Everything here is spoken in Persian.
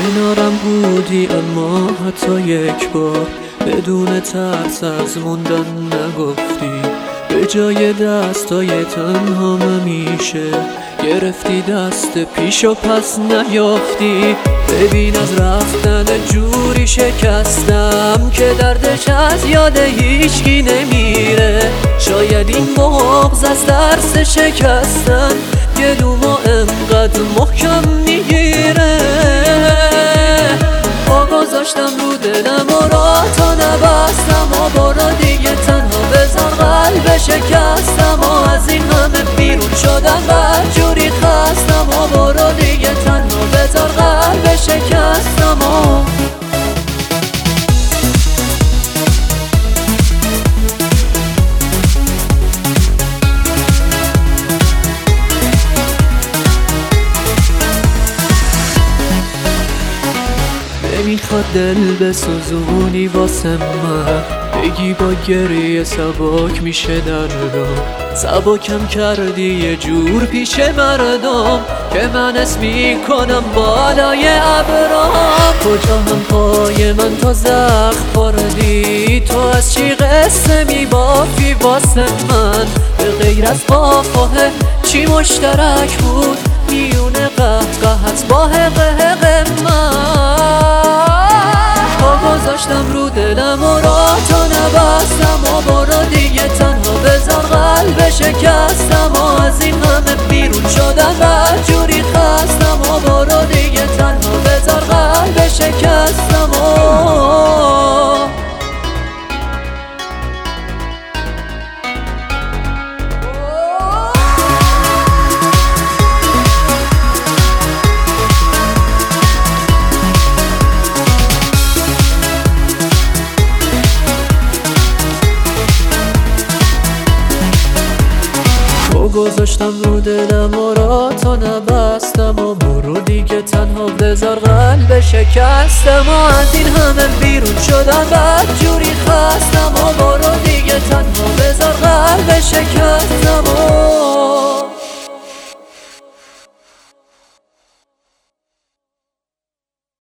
کنارم بودی اما حتی یک بار بدون ترس از موندن نگفتی. به جای دستای تنها همیشه گرفتی دست پیش و پس نیافتی. ببین از رفتن جوری شکستم که دردش از یاد هیچکی نمیره. شاید این بغض از درس شکستن گلومو انقدر محکم میگیره. پا گذاشتم رو دلم و را تا نبستم و برو دیگه تنها بذار قلب شکستم و از این همه بیرون شدم بدجوری خستم و برو دیگه تنها بذار قلب شکستم و نمیخواد دل بسوزونی واسه من، بگی با گریه سبک میشه دردم. سبکم کردی یه جور پیش مردم که من اسم میکنم بالای ابرام. کجا هم پای من تا زخم خوردی، تو از چی قصه میبافی واسه من؟ به غیر از قافه چی مشترک بود میون قهقهت با حق من؟ گذاشتم رو دلم و را تا نبستم و برو دیگه تنها بذار قلب شکستم و از این همه بیرون شدم بدجوری خستم و برو دیگه تنها بذار قلب شکستم و گذاشتم رو دلم و را تا نبستم و برو دیگه تنها بذار قلب شکستم و از این همه بیرون شدم بدجوری